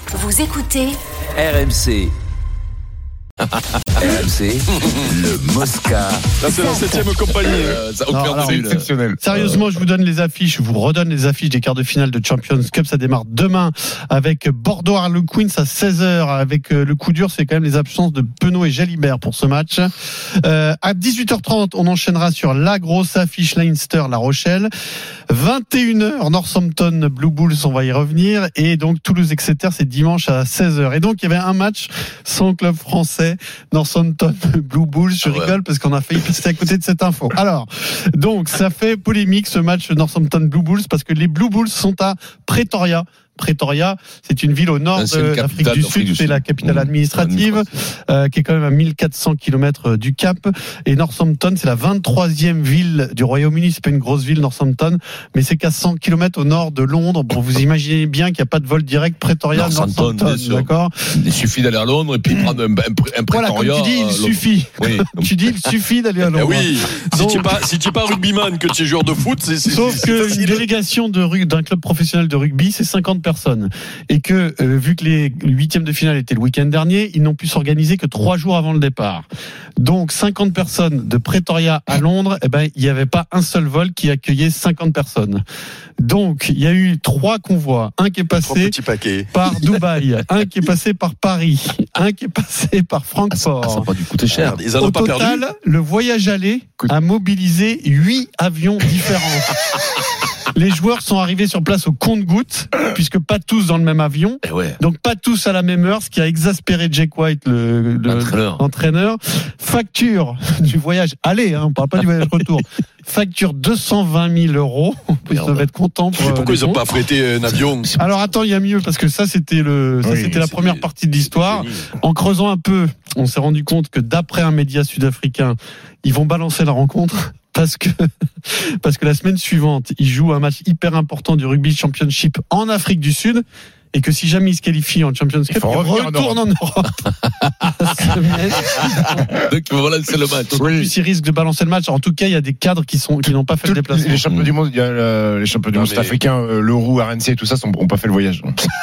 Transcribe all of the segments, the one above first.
Vous écoutez RMC. RMC, le Mosca. Là, c'est la 7e compagnie. C'est exceptionnel. Sérieusement, je vous donne les affiches, je vous redonne les affiches des quarts de finale de Champions Cup. Ça démarre demain avec Bordeaux-Harlequins à 16h. Avec le coup dur, c'est quand même les absences de Penaud et Jalibert pour ce match. À 18h30, on enchaînera sur la grosse affiche Leinster-La Rochelle. 21h, Northampton Blue Bulls, on va y revenir. Et donc Toulouse-Exeter, c'est dimanche à 16h. Et donc il y avait un match sans club français, Northampton Blue Bulls. Je rigole parce qu'on a failli passer à côté de cette info. Alors, donc ça fait polémique ce match Northampton Blue Bulls parce que les Blue Bulls sont à Pretoria. Pretoria, c'est une ville au nord de l'Afrique du Sud, c'est la capitale administrative, qui est quand même à 1400 km du Cap. Et Northampton, c'est la 23e ville du Royaume-Uni. C'est pas une grosse ville, Northampton, mais c'est qu'à 100 km au nord de Londres. Bon, vous imaginez bien qu'il n'y a pas de vol direct Pretoria-Northampton, d'accord ? Il suffit d'aller à Londres et puis prendre un Pretoria. Voilà, comme tu dis, il suffit. Oui. Tu dis, il suffit d'aller à Londres. Oui, Donc, si tu n'es pas rugbyman, que tu es joueur de foot, c'est sauf qu'une délégation d'un club professionnel de rugby, c'est 50 personnes. Et que, vu que les huitièmes de finale étaient le week-end dernier, ils n'ont pu s'organiser que 3 jours avant le départ. Donc, 50 personnes de Pretoria à Londres, il n'y avait pas un seul vol qui accueillait 50 personnes. Donc, il y a eu 3 convois. Un qui est passé par Dubaï, un qui est passé par Paris, un qui est passé par Francfort. Ça n'a pas dû coûter cher. Ils en ont Au pas total, perdu. le voyage aller a mobilisé 8 avions différents. Les joueurs sont arrivés sur place au compte-gouttes, puisque pas tous dans le même avion, donc pas tous à la même heure, ce qui a exaspéré Jake White, l'entraîneur. Facture du voyage aller, on parle pas du voyage retour. Facture 220 000 euros. Ils doivent être contents. Pourquoi ils n'ont pas affrété un avion ? Alors attends, il y a mieux, parce que ça c'était la première partie de l'histoire. En creusant un peu, on s'est rendu compte que d'après un média sud-africain, ils vont balancer la rencontre. Parce que la semaine suivante, ils jouent un match hyper important du Rugby Championship en Afrique du Sud. Et que si jamais ils se qualifient en Champions Cup, ils retournent en Europe. Donc voilà, c'est le match. En plus, ils risquent de balancer le match. En tout cas, il y a des cadres qui n'ont pas fait le déplacement. Les champions du monde, il y a les champions du monde sud-africains, Leroux, RNC et tout ça, n'ont pas fait le voyage.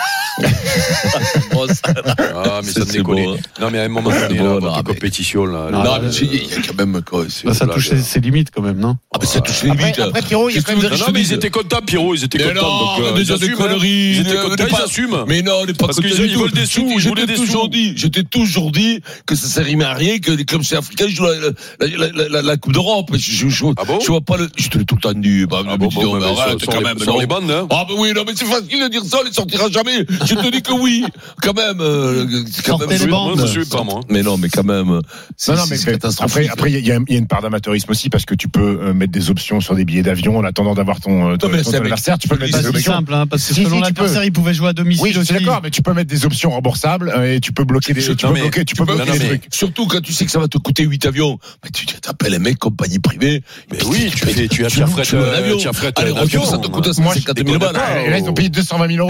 Ah, mais ça me déconne. Non, mais à un moment donné, la compétition, là. Non, mais il y a quand même quoi. Ça touche ses limites, quand même, non? Ah, mais ça touche les limites. Après, Pierrot, il y a quand même Non, mais ils étaient contents, Pierrot, ils étaient contents. Donc, déjà des conneries. Ils étaient contents, ils assument. Mais non, on n'est pas parce qu'ils veulent des sous, ils voulaient des sous. J'étais toujours dit que ça ne servait à rien que les clubs sud-africains jouent la Coupe d'Europe. Ah bon? Je vois pas le. Je te l'ai tout le temps dit. Arrête quand même. Sur les bandes, hein. Ah, ben oui, non, mais c'est facile de dire ça, on ne sortira jamais. Je te dis que oui. Quand même. Sortez les bandes. Moi, je suis pas, moi. Mais non, mais quand même. Après, il y a une part d'amateurisme aussi, parce que tu peux mettre des options sur des billets d'avion en attendant d'avoir ton adversaire. Tu peux mettre des options. C'est simple, parce que selon l'adversaire, il pouvait jouer à domicile. Oui, je suis d'accord, mais tu peux mettre des options remboursables et tu peux bloquer des trucs. Surtout quand tu sais que ça va te coûter 8 avions. Mais tu t'appelles un mec, compagnie privée. Mais oui, tu affrètes l'avion, ça te coûte 50 000 balles. Et là, ils ont payé 220 000 euros.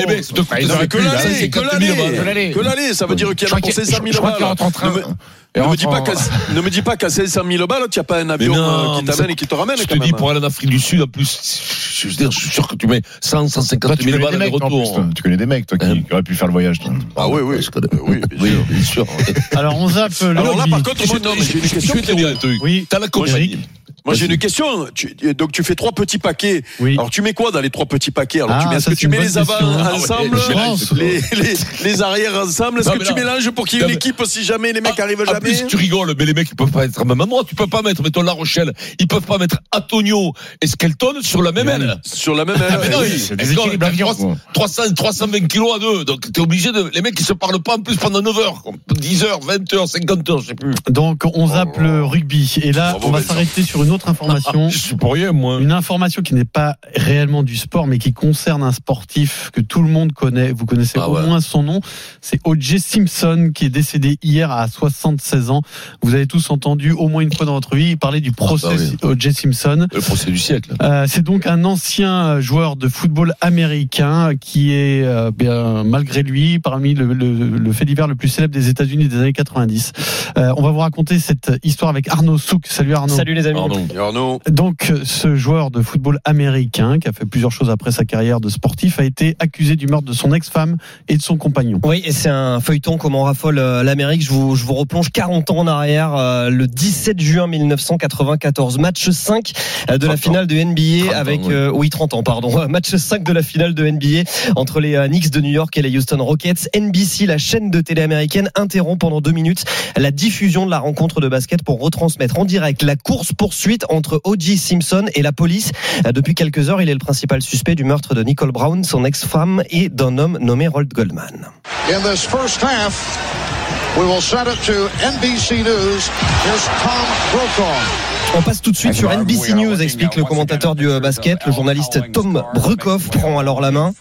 Que l'aller, ça veut dire qu'il y en a pour 500 000 balles. Ne me dis pas qu'à 500 000 balles, tu n'as pas un avion qui t'amène et qui te ramène. Je te dis, pour aller en Afrique du Sud, en plus, je suis sûr que tu mets 150 000 balles de retour. Tu connais des mecs, toi, qui auraient pu faire le voyage. Ah oui, bien sûr. Alors, on zappe le Alors là, par contre, j'ai une question. Oui. T'as la compagnie. Moi, j'ai une question. Donc, tu fais 3 petits paquets. Oui. Alors, tu mets quoi dans les 3 petits paquets? Alors, est-ce que tu mets les avants ensemble, les arrières ensemble? Est-ce que tu mélanges pour qu'il y ait une équipe si jamais les mecs arrivent jamais? En plus, tu rigoles, mais les mecs, ils peuvent pas être au même endroit. Tu peux pas mettre, mettons, La Rochelle. Ils peuvent pas mettre Antonio et Skelton sur la même aile. Sur la même aile. Mais non, c'est des équipes d'avion. 320 kilos à 2. Donc, t'es obligé de, les mecs, ils se parlent pas en plus pendant 9 heures. 10 heures, 20 heures, 50 heures, je sais plus. Donc, on zappe le rugby. Et là, on va s'arrêter sur une autre information. Je suis pour rien, moi. Une information qui n'est pas réellement du sport, mais qui concerne un sportif que tout le monde connaît. Vous connaissez au moins son nom. C'est O.J. Simpson, qui est décédé hier à 76 ans. Vous avez tous entendu au moins une fois dans votre vie parler du procès O.J. Simpson. Le procès du siècle. C'est donc un ancien joueur de football américain qui est, malgré lui, parmi le fait divers le plus célèbre des États-Unis des années 90. On va vous raconter cette histoire avec Arnaud Souk. Salut Arnaud. Salut les amis. Pardon. Arnaud. Donc, ce joueur de football américain, qui a fait plusieurs choses après sa carrière de sportif, a été accusé du meurtre de son ex-femme et de son compagnon. Oui, et c'est un feuilleton comme en raffole l'Amérique. Je vous replonge 40 ans en arrière, le 17 juin 1994, match 5 de la finale de NBA avec 30 ans, pardon. Match 5 de la finale de NBA entre les Knicks de New York et les Houston Rockets. NBC, la chaîne de télé américaine, interrompt pendant 2 minutes la diffusion de la rencontre de basket pour retransmettre en direct la course-poursuite entre O.J. Simpson et la police. Depuis quelques heures, il est le principal suspect du meurtre de Nicole Brown, son ex-femme, et d'un homme nommé Rold Goldman. In this first half, we will send it to NBC News. Here's Tom Brokaw. On passe tout de suite sur NBC News, explique le commentateur du basket. Le journaliste Tom Brokaw prend alors la main.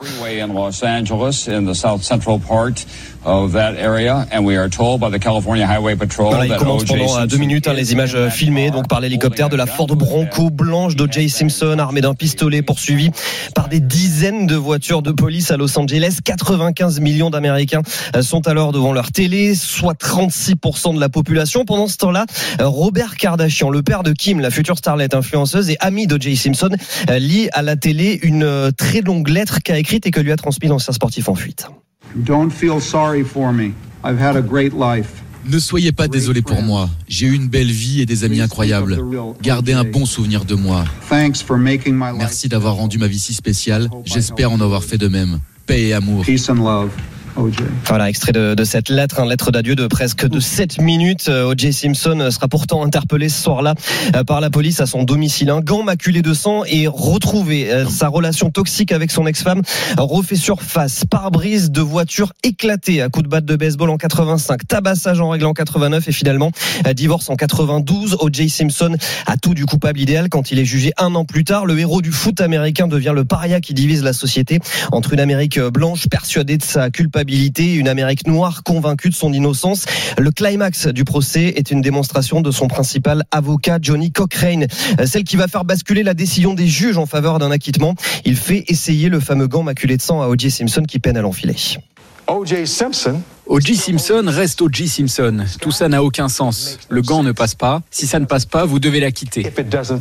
Voilà, il commence pendant 2 minutes les images filmées donc par l'hélicoptère de la Ford Bronco blanche d'O.J. Simpson, armé d'un pistolet, poursuivi par des dizaines de voitures de police à Los Angeles. 95 millions d'Américains sont alors devant leur télé, soit 36% de la population. Pendant ce temps-là, Robert Kardashian, le père de Kim, la future starlette influenceuse et amie d'O.J. Simpson, lit à la télé une très longue lettre qu'a écrite et que lui a transmise l'ancien sportif en fuite. Don't feel sorry for me. I've had a great life. Ne soyez pas désolé pour moi. J'ai eu une belle vie et des amis incroyables. Gardez un bon souvenir de moi. Merci d'avoir rendu ma vie si spéciale. J'espère en avoir fait de même. Paix et amour. Peace and love. Voilà, extrait de cette lettre, une lettre d'adieu de presque de 7 minutes. O.J. Simpson sera pourtant interpellé ce soir-là par la police à son domicile. Un gant maculé de sang et retrouvé. Sa relation toxique avec son ex-femme refait surface. Pare-brise de voiture éclaté à coups de batte de baseball en 85. Tabassage en règle en 89 et finalement divorce en 92. O.J. Simpson a tout du coupable idéal quand il est jugé 1 an plus tard. Le héros du foot américain devient le paria qui divise la société entre une Amérique blanche persuadée de sa culpabilité, une Amérique noire convaincue de son innocence. Le climax du procès est une démonstration de son principal avocat, Johnny Cochrane, celle qui va faire basculer la décision des juges en faveur d'un acquittement. Il fait essayer le fameux gant maculé de sang à O.J. Simpson qui peine à l'enfiler. O.J. Simpson reste O.J. Simpson. Tout ça n'a aucun sens. Le gant ne passe pas. Si ça ne passe pas, vous devez l'acquitter. If it doesn't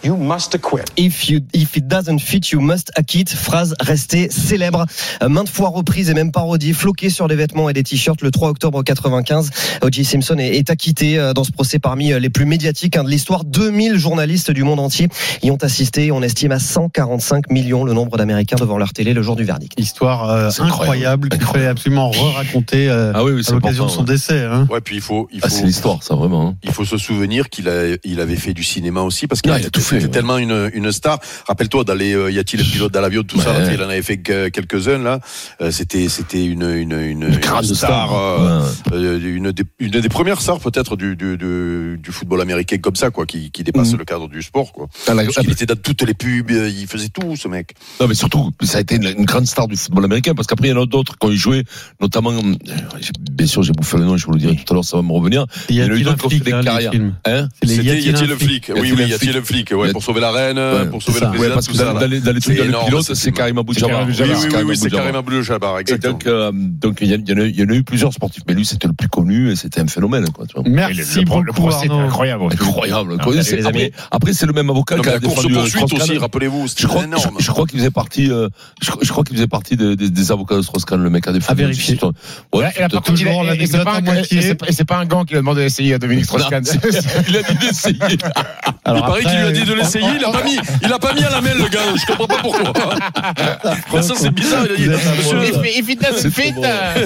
fit, you must acquit. Phrase restée célèbre, maintes fois reprise et même parodiée, floquée sur des vêtements et des t-shirts. Le 3 octobre 95, O.J. Simpson est acquitté dans ce procès parmi les plus médiatiques de l'histoire. 2000 journalistes du monde entier y ont assisté. On estime à 145 millions le nombre d'Américains devant leur télé le jour du verdict. Histoire incroyable qu'il fallait absolument re-raconter à l'occasion de son décès. Hein. Ouais, puis il faut c'est l'histoire, ça vraiment. Hein. Il faut se souvenir qu'il avait fait du cinéma aussi parce qu'il a tout fait. C'était tellement une star. Rappelle-toi, dans les Y a-t-il un pilote dans l'avion, tout ça, il en avait fait quelques-uns là. C'était une grande star, une des premières stars peut-être du football américain comme ça, quoi, qui dépasse le cadre du sport, quoi. Il était dans toutes les pubs, il faisait tout, ce mec. Non, mais surtout, ça a été une grande star du football américain parce qu'après il y en a d'autres qui ont joué, notamment. Bien sûr, j'ai bouffé le nom, je vous le dirai tout à l'heure, ça va me revenir. Il y a eu d'autres qui ont fait des carrières. C'était Y a-t-il le flic? Oui, Y a-t-il le flic? Ouais, pour sauver la reine, pour sauver le président. Parce que dans les trucs de pilote, c'est Karim Abdul-Jabbar. Oui, c'est Karim Abdul-Jabbar, exactement. Donc, il y en a eu plusieurs sportifs, mais lui, c'était le plus connu et c'était un phénomène, quoi, tu vois. Merci beaucoup. Le procès était incroyable. Après, c'est le même avocat qui a défendu la course-poursuite aussi, rappelez-vous, c'était énorme. Je crois qu'il faisait partie des avocats de Strauss-Kahn, le mec a défendu. À vérifier. Ouais, et c'est pas un gant qui a demandé d'essayer à Dominique Strauss-Kahn. Il a dit d'essayer. Il paraît qu'il lui a dit de l'essayer, il a pas mis à la main le gant, je comprends pas pourquoi. Ça c'est bizarre, il a dit. If it doesn't fit.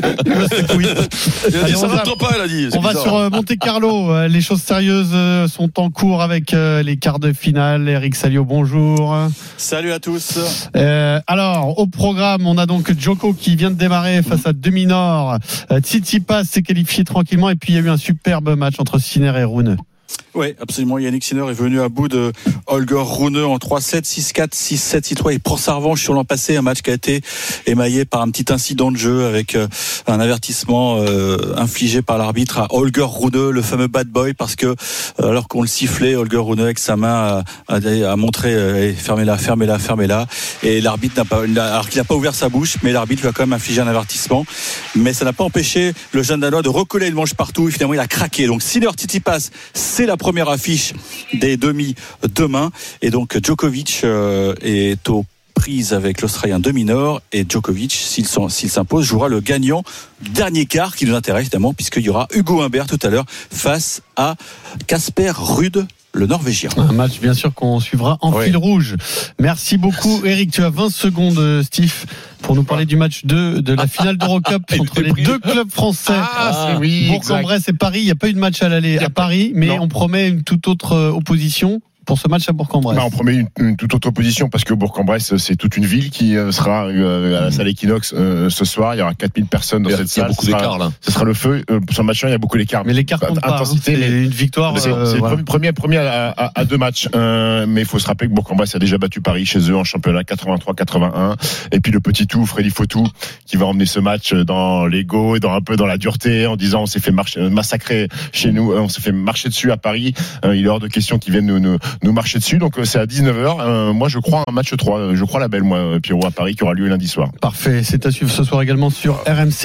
Il a dit ça rentre pas, il a dit. On va sur Monte Carlo, les choses sérieuses sont en cours avec les quarts de finale. Eric Salio, bonjour. Salut à tous. Alors, au programme, on a donc Djoko qui vient de démarrer face à Demi-Nord. Tsitsipas s'est qualifié tranquillement et puis il y a eu un superbe match entre Sinner et Rune. Oui, absolument. Yannick Sinner est venu à bout de Holger Rune en 3-7, 6-4, 6-7, 6-3. Il prend sa revanche sur l'an passé, un match qui a été émaillé par un petit incident de jeu avec un avertissement infligé par l'arbitre à Holger Rune, le fameux bad boy, parce que alors qu'on le sifflait, Holger Rune avec sa main a montré fermez-la, et l'arbitre alors qu'il n'a pas ouvert sa bouche, mais l'arbitre lui a quand même infligé un avertissement, mais ça n'a pas empêché le jeune Danois de recoller une manche partout, et finalement il a craqué. Donc Sinner Tsitsipas, c'est la première affiche des demi demain, et donc Djokovic est aux prises avec l'Australien de Minor, et Djokovic, s'il s'impose, jouera le gagnant dernier quart qui nous intéresse évidemment, puisqu'il y aura Hugo Humbert tout à l'heure face à Casper Ruud, le Norvégien. Un match bien sûr qu'on suivra en fil rouge. Merci beaucoup Eric, tu as 20 secondes Steve pour nous parler du match 2 de la finale d'Eurocup entre les deux clubs français. Bourg-en-Bresse et Paris. Il n'y a pas eu de match à l'aller à Paris, mais on promet une toute autre opposition pour ce match à Bourg-en-Bresse. On promet une toute autre opposition, parce que Bourg-en-Bresse, c'est toute une ville qui sera à la salle Equinox ce soir. Il y aura 4000 personnes dans cette salle. Il y a beaucoup d'écart là. Ce sera le feu. Sur le match 1, il y a beaucoup d'écart. Mais l'écart compte pas. C'est une victoire. C'est le premier à 2 matchs. Mais il faut se rappeler que Bourg-en-Bresse a déjà battu Paris chez eux en championnat 83-81. Et puis le petit tout, Freddy Fautou, qui va emmener ce match dans l'ego et un peu dans la dureté, en disant on s'est fait massacrer chez nous, on s'est fait marcher dessus à Paris. Il est hors de question qu'ils viennent nous marcher dessus. Donc c'est à 19h. Moi je crois un match 3. Je crois la belle, moi, Pierrot, à Paris, qui aura lieu lundi soir. Parfait. C'est à suivre ce soir également sur RMC.